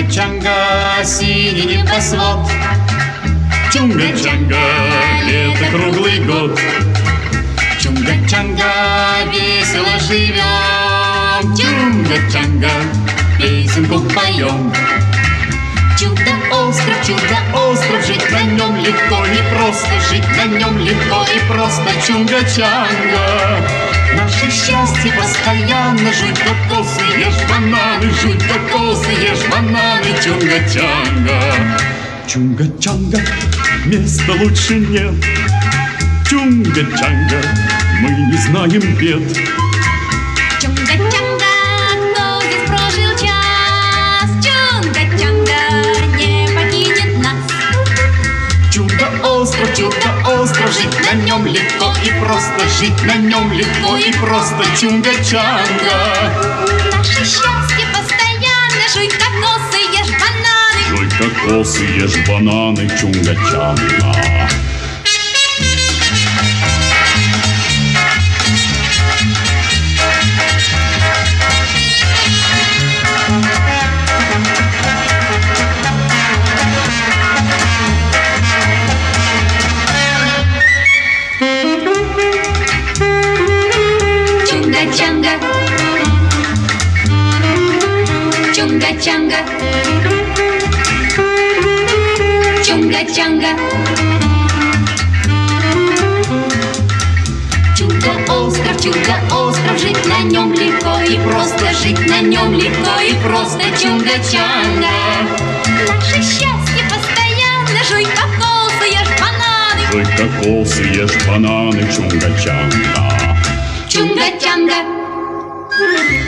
Чунга-чанга, синий небосвод. Чунга-чанга, лето круглый год. Чунга-чанга, весело живем. Чунга-чанга, песенку поем. Чудо-остров, жить на нем легко и просто. Жить на нем легко и просто. Чунга-чанга, наше счастье постоянно. Жуй кокосы, ешь бананы. Жуй кокосы, ешь бананы. Чунга-чанга. Чунга-чанга, места лучше нет. Чунга-чанга, мы не знаем бед. Чунга-чанга, кто здесь прожил час? Чунга-чанга не покинет нас. Чудо-остров, жить на нем легко и просто. Жить на нем легко и просто. Чунга-чанга, Наше счастье постоянно. Жуй кокосы, ешь бананы. жуй кокосы, ешь бананы. Чунга-чанга. Чунга-чанга, чунга-чанга, чунга-чанга. Чудо-остров, жить на нем легко и просто. Жить на нем легко и просто. Чунга-чанга, наше счастье постоянно. Жуй кокосы, ешь бананы. Жуй кокосы, ешь бананы. Чунга-чанга. Чунга-чанга.